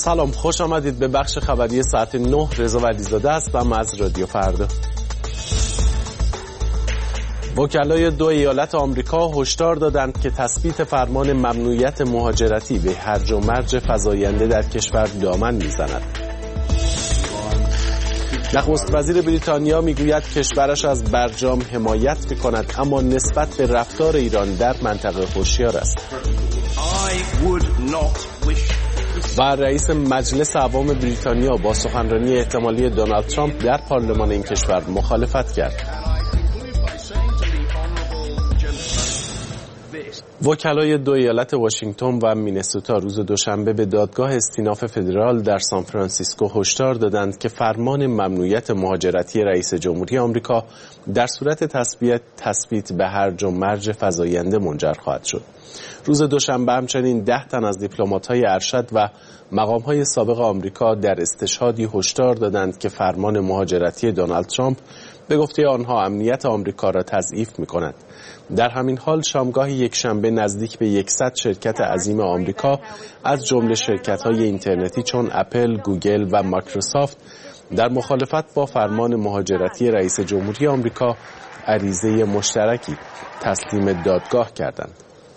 سلام، خوش آمدید به بخش خبری ساعت 9. رضا ولیزاده هستم از رادیو فردا. وکلای 2 ایالت آمریکا هشدار دادند که تثبیت فرمان ممنوعیت مهاجرتی به هرج و مرج فزاینده در کشور دامن میزند. نخست وزیر بریتانیا میگوید کشورش از برجام حمایت میکند، اما نسبت به رفتار ایران در منطقه هوشیار است. و رئیس مجلس عوام بریتانیا با سخنرانی احتمالی دونالد ترامپ در پارلمان این کشور مخالفت کرد. وکلای 2 ایالت واشنگتن و مینسوتا روز دوشنبه به دادگاه استیناف فدرال در سان فرانسیسکو هشدار دادند که فرمان ممنوعیت مهاجرتی رئیس جمهوری آمریکا در صورت تثبیت به هرج و مرج فزاینده منجر خواهد شد. روز دوشنبه همچنین 10 تن از دیپلمات‌های ارشد و مقام‌های سابق آمریکا در استشهادی هشدار دادند که فرمان مهاجرتی دونالد ترامپ به گفته آنها امنیت آمریکا را تضعیف می‌کند. در همین حال شامگاه یکشنبه نزدیک به 100 شرکت عظیم آمریکا از جمله شرکت‌های اینترنتی چون اپل، گوگل و مایکروسافت در مخالفت با فرمان مهاجرتی رئیس جمهوری آمریکا عریضه مشترکی تسلیم دادگاه کردند.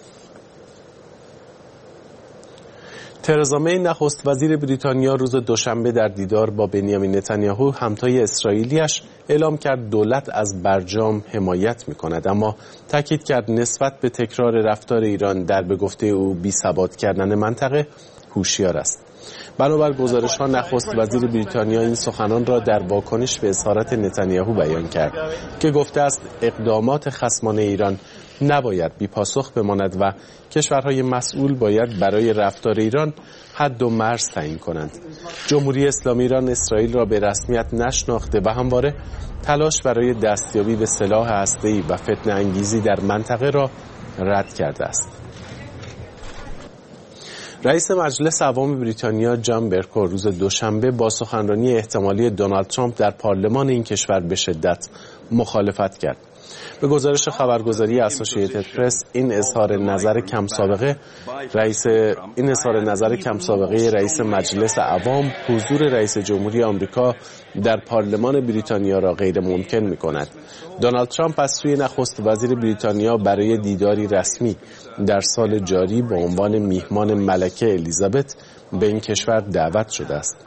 ترزا می نخست وزیر بریتانیا روز دوشنبه در دیدار با بنیامین نتانیاهو همتای اسرائیلیش اعلام کرد دولت از برجام حمایت می‌کند، اما تاکید کرد نسبت به تکرار رفتار ایران در به گفته او بی‌ثبات کردن منطقه هوشیار است. بنابر گزارش‌ها نخست وزیر بریتانیا این سخنان را در واکنش به اظهارات نتانیاهو بیان کرد که گفته است اقدامات خصمانه ایران نباید بی‌پاسخ بماند و کشورهای مسئول باید برای رفتار ایران حد و مرز تعیین کنند. جمهوری اسلامی ایران اسرائیل را به رسمیت نشناخته و همواره تلاش برای دستیابی به سلاح هسته‌ای و فتنه انگیزی در منطقه را رد کرده است. رئیس مجلس عوام بریتانیا جان برکو روز دوشنبه با سخنرانی احتمالی دونالد ترامپ در پارلمان این کشور به شدت مخالفت کرد. به گزارش خبرگزاری اسوسییتد پرس این اظهار نظر کم سابقه رئیس مجلس عوام حضور رئیس جمهوری آمریکا در پارلمان بریتانیا را غیر ممکن می‌کند. دونالد ترامپ از سوی نخست وزیر بریتانیا برای دیداری رسمی در سال جاری با عنوان میهمان ملکه الیزابت به این کشور دعوت شده است.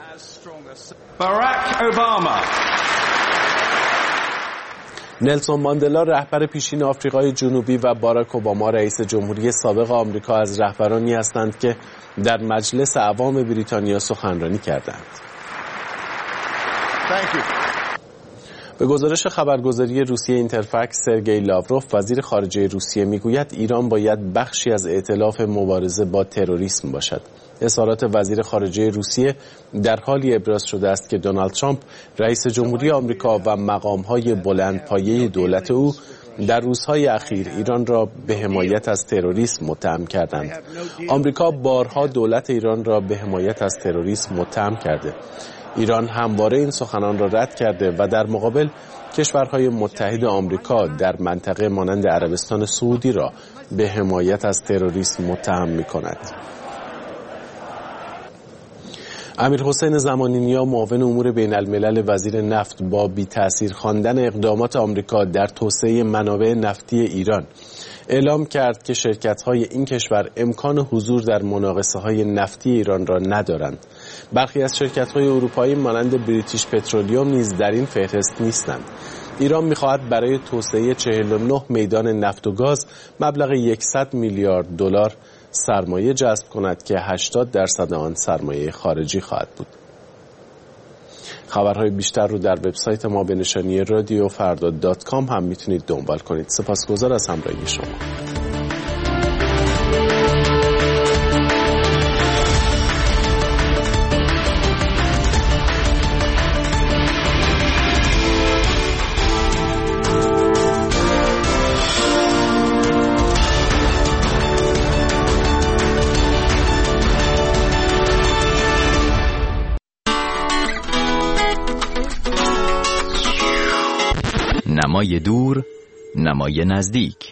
نلسون ماندلا رهبر پیشین آفریقای جنوبی و باراک اوباما رئیس جمهوری سابق آمریکا از رهبرانی هستند که در مجلس عوام بریتانیا سخنرانی کردند. به گزارش خبرگزاری روسیه اینترفکس سرگئی لاوروف وزیر خارجه روسیه میگوید ایران باید بخشی از ائتلاف مبارزه با تروریسم باشد. اظهارات وزیر خارجه روسیه در حالی ابراز شده است که دونالد ترامپ رئیس جمهوری آمریکا و مقام‌های بلندپایه دولت او در روزهای اخیر ایران را به حمایت از تروریسم متهم کردند. آمریکا بارها دولت ایران را به حمایت از تروریسم متهم کرده. ایران همواره این سخنان را رد کرده و در مقابل کشورهای متحد آمریکا در منطقه مانند عربستان سعودی را به حمایت از تروریسم متهم می‌کند. امیرحسین زمانینیا معاون امور بین الملل وزیر نفت با بی‌تأثیر خواندن اقدامات آمریکا در توسعه منابع نفتی ایران اعلام کرد که شرکت‌های این کشور امکان حضور در مناقصه‌های نفتی ایران را ندارند. برخی از شرکت‌های اروپایی مانند بریتیش پترولیوم نیز در این فهرست نیستند. ایران می‌خواهد برای توسعه 49 میدان نفت و گاز مبلغ 100 میلیارد دلار سرمایه جذب کند که 80% آن سرمایه خارجی خواهد بود. خبرهای بیشتر رو در وبسایت ما به نشانی radiofarda.com هم میتونید دنبال کنید. سپاسگزار از همراهی شما. نمای دور، نمای نزدیک.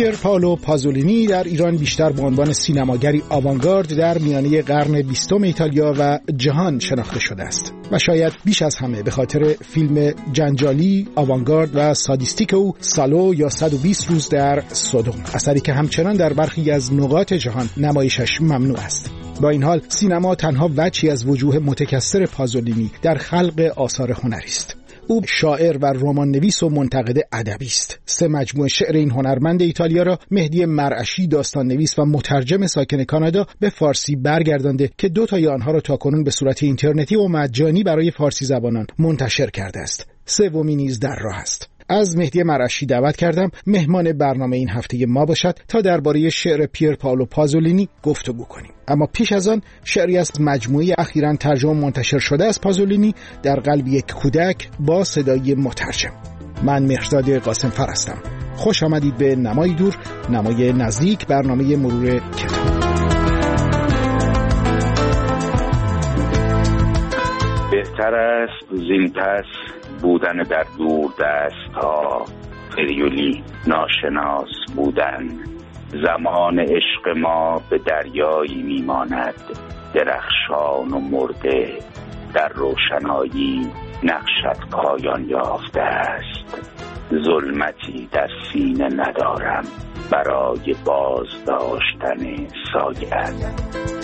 پیر پائولو پازولینی در ایران بیشتر به عنوان سینماگری آوانگارد در میانه قرن 20 ایتالیا و جهان شناخته شده است و شاید بیش از همه به خاطر فیلم جنجالی، آوانگارد و سادیستیک او سالو یا 120 روز در سودوم، اثری که همچنان در برخی از نقاط جهان نمایشش ممنوع است. با این حال سینما تنها وجهی از وجوه متکثر پازولینی در خلق آثار هنری است. او شاعر و رمان نویس و منتقد ادبی است. 3 مجموعه شعر این هنرمند ایتالیا را مهدی مرعشی، داستان نویس و مترجم ساکن کانادا، به فارسی برگردانده که 2 تای آنها را تاکنون به صورت اینترنتی و مجانی برای فارسی زبانان منتشر کرده است. 3 نیز در راه است. از مهدی مرعشی دعوت کردم مهمان برنامه این هفته ما باشد تا درباره شعر پیر پائولو پازولینی گفتگو کنیم. اما پیش از آن شعری از مجموعه اخیراً ترجمه منتشر شده از پازولینی، در قلب یک کودک، با صدای مترجم. من مهرداد قاسمفر هستم. خوش آمدید به نمای دور، نمای نزدیک، برنامه مرور کتاب. بهتر است زین پس بودن در دور دست ها، فریولی ناشناس بودن. زمان عشق ما به دریایی میماند، درخشان و مرده در روشنایی نقشت پایان یافته است. ظلمتی در سینه ندارم برای باز داشتن سایه‌ات.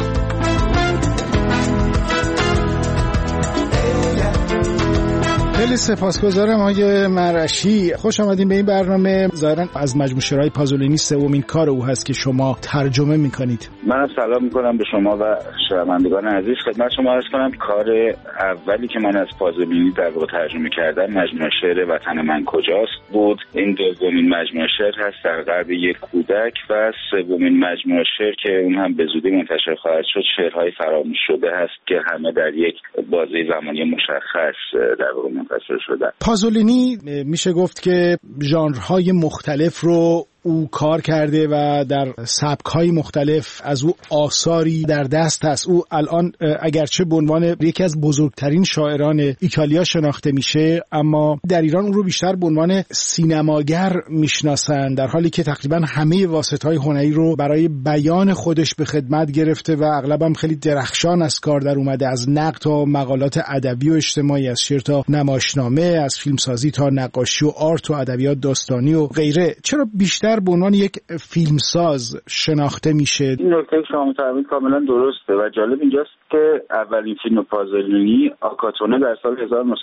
خیلی سپاسگزارم آقای مرعشی. خوش آمدین به این برنامه. ظاهراً از مجموعه شعرهای پازولینی 3مین کار او هست که شما ترجمه میکنید. من سلام میکنم به شما و شنوندگان عزیز. خدمت شما عرض کنم کار اولی که من از پازولینی در واقع ترجمه کردم مجموعه شعر وطن من کجاست بود. این 2مین مجموعه شعر هست در قلب یک کودک و 3مین مجموعه شعر که اون هم به زودی منتشر خواهد شد شعرهای فراموش شده هست که همه در یک بازه زمانی مشخص در واقع منتشر شده. پازولینی میشه گفت که ژانرهای مختلف رو او کار کرده و در سبک‌های مختلف از او آثاری در دست است. او الان اگرچه به عنوان یکی از بزرگترین شاعران ایتالیا شناخته میشه، اما در ایران اون رو بیشتر به عنوان سینماگر میشناسن، در حالی که تقریبا همه واسطه‌های هنری رو برای بیان خودش به خدمت گرفته و اغلبم خیلی درخشان از کار در اومده، از نقد تا مقالات ادبی و اجتماعی، از شعر تا نمایشنامه، از فیلمسازی تا نقاشی و آرت و ادبیات داستانی و غیره. چرا بیشتر به عنوان یک فیلمساز شناخته میشه؟ این نکته شما می‌فرمایید کاملا درسته و جالب اینجاست که اولین فیلم پازولینی آکاتونه در سال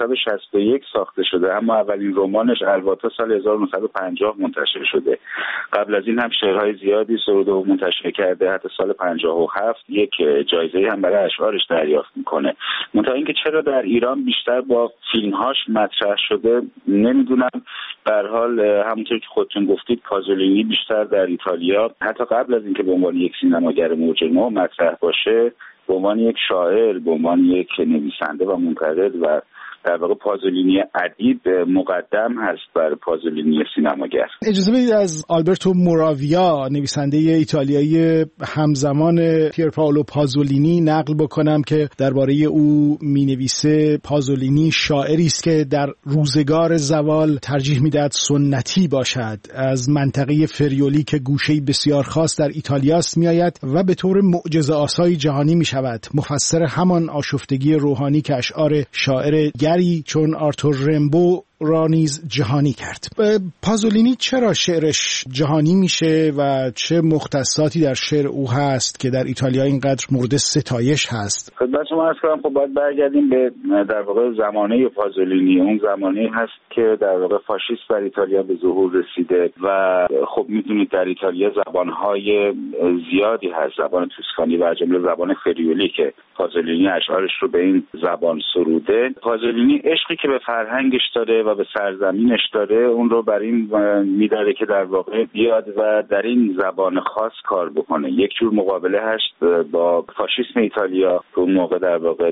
1961 ساخته شده، اما اولین رمانش الواتا سال 1950 منتشر شده. قبل از این هم شعرهای زیادی سروده و منتشر کرده، حتی سال 57 یک جایزه هم برای اشعارش دریافت میکنه. منتها اینکه چرا در ایران بیشتر با فیلمهاش مطرح شده نمیدونم. به هر حال همونطور که خودتون گفتید پازولینی بیشتر در ایتالیا حتی قبل از اینکه به عنوان یک سینماگر موج نو مطرح باشه، به عنوان یک شاعر، به عنوان یک نویسنده و منتقد و در واقع پازولینی ادیب مقدم هست بر پازولینی سینماگر. اجازه بدید از آلبرتو موراویا، نویسنده ایتالیایی همزمان پیر پائولو پازولینی، نقل بکنم که درباره او مینویسه پازولینی شاعری است که در روزگار زوال ترجیح میدهد سنتی باشد، از منطقه فریولی که گوشه‌ای بسیار خاص در ایتالیاست میآید و به طور معجزه‌آسای جهانی میشود، مفسر همان آشفتگی روحانی که اشعار شاعر چون آرتور رمبو را نیز جهانی کرد. پازولینی چرا شعرش جهانی میشه و چه مختصاتی در شعر او هست که در ایتالیا اینقدر مورد ستایش هست؟ خدمت شما عرض کنم خب باید برگردیم به در واقع زمانه پازولینی. اون زمانه هست که در واقع فاشیسم در ایتالیا به ظهور رسیده و خب میدونید در ایتالیا زبانهای زیادی هست، زبان توسکانی و از جمله زبان فریولی که پازولینی اشعارش رو به این زبان سروده. پازولینی عشقی که به فرهنگش داره و به سرزمینش داره اون رو بر این میداره که در واقع بیاد و در این زبان خاص کار بکنه. یک جور مقابله هست با فاشیسم ایتالیا که اون موقع در واقع در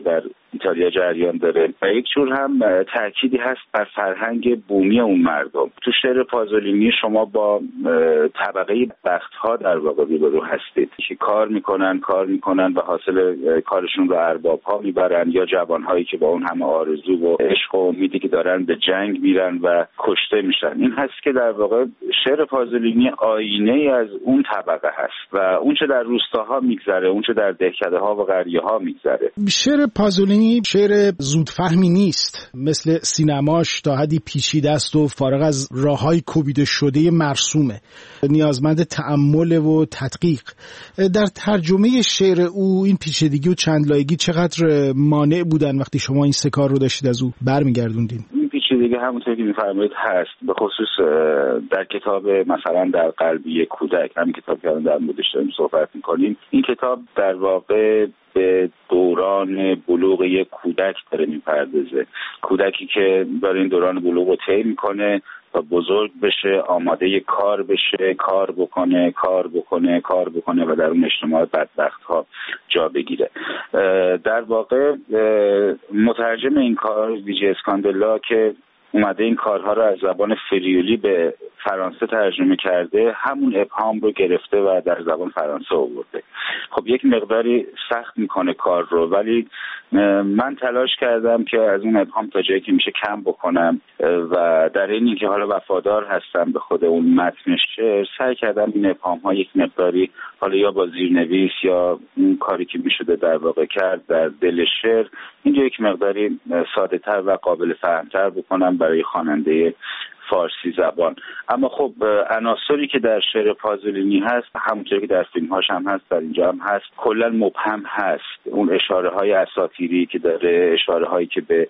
ایتالیا جریان داره و یک جور هم تأکیدی هست بر فرهنگ بومی اون مردم. تو شعر پازولینی شما با طبقه بخت‌ها در واقع روبرو هستید که کار میکنن و حاصل کارشون رو ارباب‌ها میبرن، یا جوان‌هایی که با اون همه آرزو و عشق و امیدی که دارن به جنگ میرن و کشته میشن. این هست که در واقع شعر پازولینی آینه‌ای از اون طبقه هست و اون چه در روستاها میگذره، اون چه در دهکده‌ها و قریه‌ها میگذره. شعر پازولینی شعر زودفهمی نیست، مثل سینماش تا حدی پیچیده است و فارغ از راه‌های کوبیده شده مرسومه، نیازمند تأمل و تدقیق. در ترجمه شعر او این پیچیدگی و چندلایگی چقدر مانع بودن وقتی شما این سه کار رو داشتید از او برمیگردوندین؟ این پیچیدگی همونطور که می‌فرمایید هست، به خصوص در کتاب مثلا در قلبی کودک، همین کتابی که در موردش داریم صحبت می‌کنیم، این کتاب در واقع به دوران بلوغ یک کودک داره میپردازه. کودکی که داره این دوران بلوغ رو طی میکنه و بزرگ بشه، آماده کار بشه، کار بکنه و در اون اجتماع بدبخت ها جا بگیره. در واقع مترجم این کار ویجی اسکاندلا که اومده این کارها رو از زبان فریولی به فرانسه ترجمه کرده، همون ابهام رو گرفته و در زبان فرانسه آورده. خب یک مقداری سخت میکنه کار رو، ولی من تلاش کردم که از اون ابهام تا جایی که میشه کم بکنم و در این که حالا وفادار هستم به خود اون متن شعر، سعی کردم این ابهام ها یک مقداری حالا یا با زیرنویس یا اون کاری که میشده در واقع کرد در دل شعر، اینجا یک مقداری ساده تر و قابل فهمتر بکنم برای خواننده فارسی زبان. اما خب عناصری که در شعر پازولینی هست، همونطوری که در فیلم‌هاش هم هست، در اینجا هم هست، کلا مبهم هست. اون اشاره‌های اساطیری که داره، اشاره‌هایی که به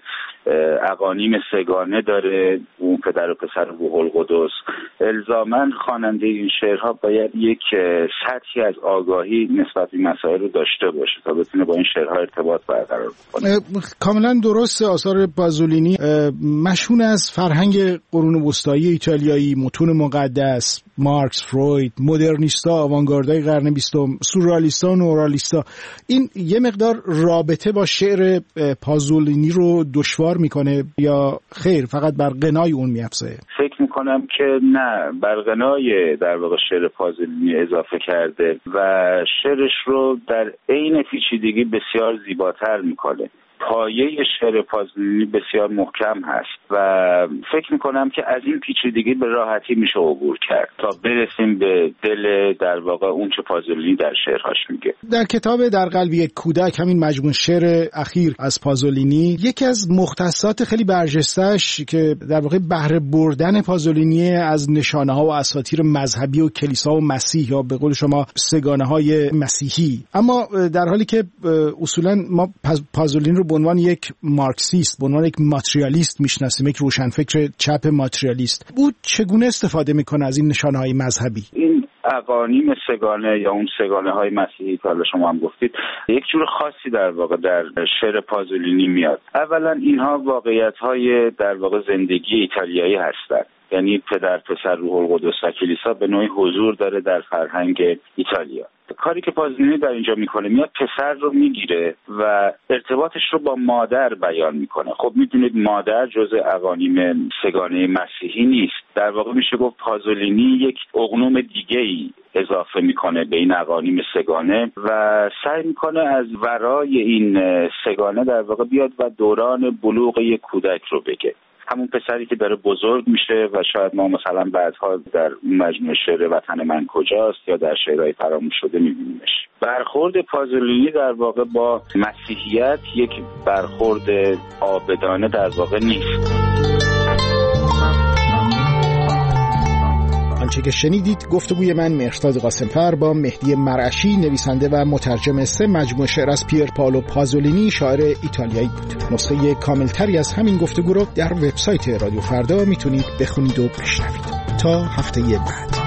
اقانیم سگانه داره، اون پدر و پسر روح القدس، الزاماً خواننده این شعرها باید یک سطحی از آگاهی نسبت به مسائل رو داشته باشه تا بتونه با این شعرها ارتباط برقرار کنه. کاملا درست. آثار پازولینی مشهون از فرهنگ قرون وسطایی ایتالیایی، متون مقدس، مارکس، فروید، مدرنیستا، آوانگاردای قرن 20، سورئالیستا و نورالیستا. این یه مقدار رابطه با شعر پازولینی رو دشوار میکنه یا خیر فقط بر غنای اون میافزه؟ فکر میکنم که نه، بر غنای در واقع شعر پازولینی اضافه کرده و شعرش رو در عین پیچیدگی بسیار زیباتر میکنه. پایه شعر پازولینی بسیار محکم هست و فکر میکنم که از این پیچیدگی به راحتی میشه عبور کرد تا برسیم به دل در واقع اون چه پازولینی در شعرهاش میگه. در کتاب در قلب یک کودک، همین مجموعه شعر اخیر از پازولینی، یکی از مختصات خیلی برجسته‌اش که در واقع بهره بردن پازولینی از نشانه‌ها و اساطیر مذهبی و کلیسا و مسیح، یا به قول شما سگانه‌های مسیحی. اما در حالی که اصولاً ما پازولینی رو به عنوان یک مارکسیست، به عنوان یک ماتریالیست میشناسیم، یک روشنفکر چپ ماتریالیست، او چگونه استفاده میکنه از این نشانه‌های مذهبی؟ این اقانیم سگانه یا اون سگانه های مسیحی که حالا شما هم گفتید، یک جور خاصی در واقع در شعر پازولینی میاد. اولا اینها واقعیت های در واقع زندگی ایتالیایی هستند، یعنی پدر پسر روح القدس و کلیسا به نوعی حضور داره در فرهنگ ایتالیا. کاری که پازولینی در اینجا میکنه، میاد پسر رو میگیره و ارتباطش رو با مادر بیان میکنه. خب میدونید مادر جزء اقانیم سگانه مسیحی نیست. در واقع میشه گفت پازولینی یک اقنوم دیگه‌ای اضافه میکنه به این اقانیم سگانه و سعی میکنه از ورای این سگانه در واقع بیاد و دوران بلوغ یک کودک رو بگه. همون پسری که داره بزرگ میشه و شاید ما مثلا بعدها در مجموعه شعر وطن من کجاست یا در شعرهای فراموش شده میبینیمش. برخورد پازولینی در واقع با مسیحیت یک برخورد عابدانه در واقع نیست. آنچه که شنیدید گفتگوی من مهرداد قاسمفر با مهدی مرعشی، نویسنده و مترجم 3 مجموعه شعر از پییر پائولو پازولینی، شاعر ایتالیایی بود. نسخه کاملتری از همین گفتگو رو در وبسایت رادیو فردا میتونید بخونید و بشنوید. تا هفته بعد.